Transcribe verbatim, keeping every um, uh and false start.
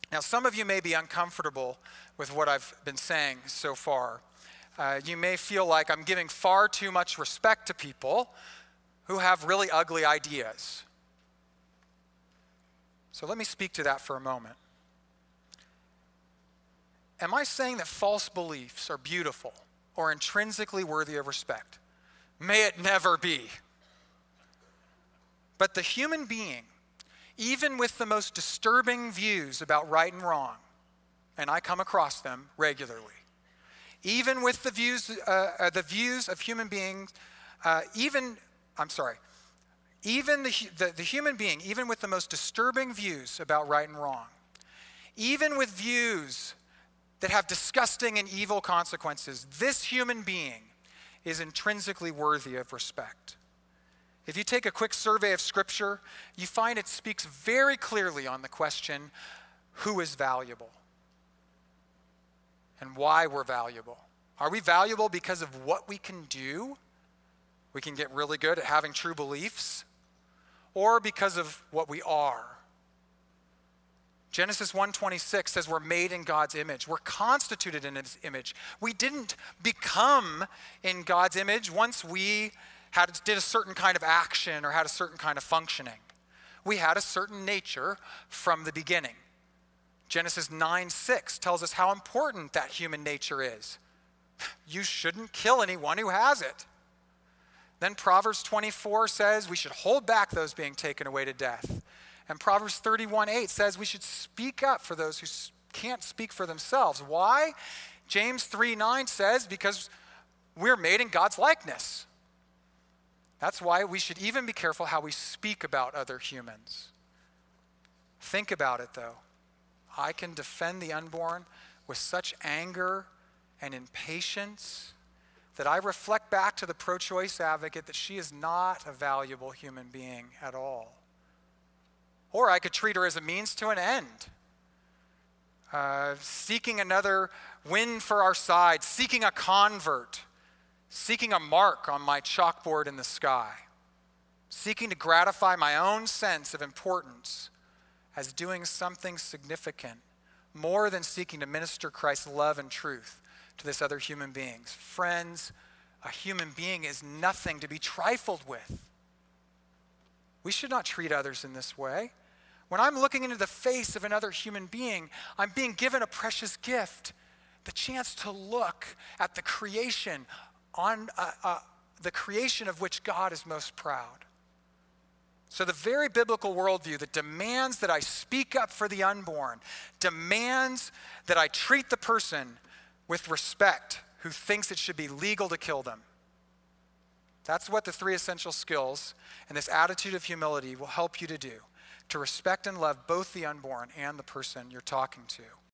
Now, some of you may be uncomfortable with what I've been saying so far. Uh, you may feel like I'm giving far too much respect to people who have really ugly ideas. So let me speak to that for a moment. Am I saying that false beliefs are beautiful or intrinsically worthy of respect? May it never be. But the human being, even with the most disturbing views about right and wrong, and I come across them regularly, even with the views, uh, uh, the views of human beings, uh, even, I'm sorry, even the, the, the human being, even with the most disturbing views about right and wrong, even with views that have disgusting and evil consequences, this human being is intrinsically worthy of respect. If you take a quick survey of Scripture, you find it speaks very clearly on the question, who is valuable? And why we're valuable. Are we valuable because of what we can do? We can get really good at having true beliefs. Or because of what we are? Genesis one twenty-six says we're made in God's image. We're constituted in his image. We didn't become in God's image once we had did a certain kind of action or had a certain kind of functioning. We had a certain nature from the beginning. Genesis nine six tells us how important that human nature is. You shouldn't kill anyone who has it. Then Proverbs twenty-four says we should hold back those being taken away to death. And Proverbs thirty-one eight says we should speak up for those who can't speak for themselves. Why? James three nine says because we're made in God's likeness. That's why we should even be careful how we speak about other humans. Think about it, though. I can defend the unborn with such anger and impatience that I reflect back to the pro-choice advocate that she is not a valuable human being at all. Or I could treat her as a means to an end, uh, seeking another win for our side, seeking a convert, seeking a mark on my chalkboard in the sky, seeking to gratify my own sense of importance as doing something significant, more than seeking to minister Christ's love and truth to this other human being. Friends, a human being is nothing to be trifled with. We should not treat others in this way. When I'm looking into the face of another human being, I'm being given a precious gift, the chance to look at the creation on uh, uh, the creation of which God is most proud. So the very biblical worldview that demands that I speak up for the unborn, demands that I treat the person with respect who thinks it should be legal to kill them. That's what the three essential skills and this attitude of humility will help you to do, to respect and love both the unborn and the person you're talking to.